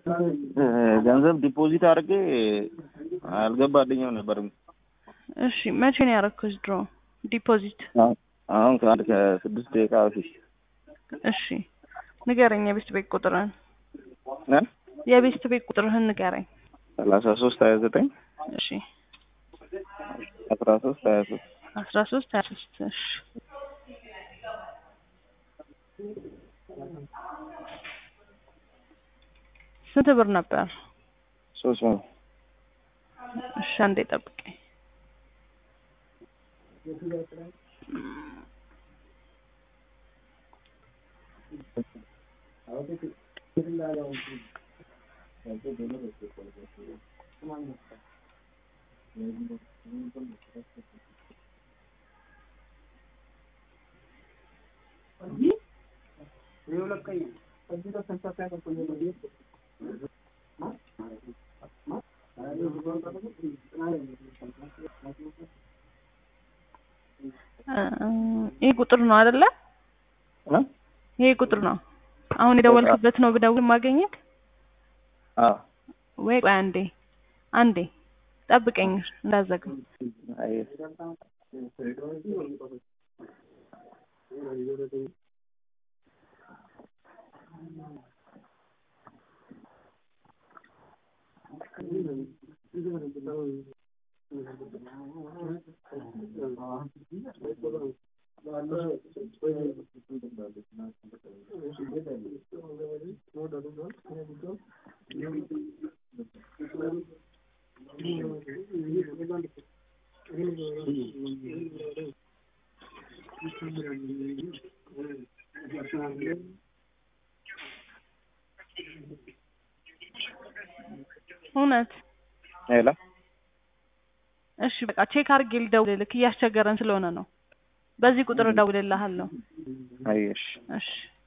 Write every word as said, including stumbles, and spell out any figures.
ገንዘብ ዲፖዚት አድርጌ አልገባልኝም ነበር። እሺ መቼ ነው ያደረኩት ድሮ ዲፖዚት? አሁን ከአንድ ከስድስት ደቂቃ በፊት። እሺ ንገረኝ የቤት ቤት ቁጥርህን እ የቤት ቤት ቁጥርህን ንገረኝ። ሰላሳ ሶስት ሀያ ዘጠኝ እሺ አስራ ሶስት ሀያ ሶስት አስራ ሶስት ሀያ ሶስት እሺ ስንት ብር ነበር? ሶስት መቶ እሺ አንዴ ጠብቀኝ። ይሄ ቁጥር ነው አይደለ? ይሄ ቁጥር ነው አሁን የደወልክበት ነው ብደውል ማገኘት? አዎ ወይ አንዴ አንዴ ጠብቀኝ እንዳዘጋ። አይ እውነት ሄሎ እሺ በቃ ቼክ አድርጌ ልደውልልክ እያስቸገረን ስለሆነ ነው። በዚህ ቁጥር እደውልልሃለሁ። አይሽ እሺ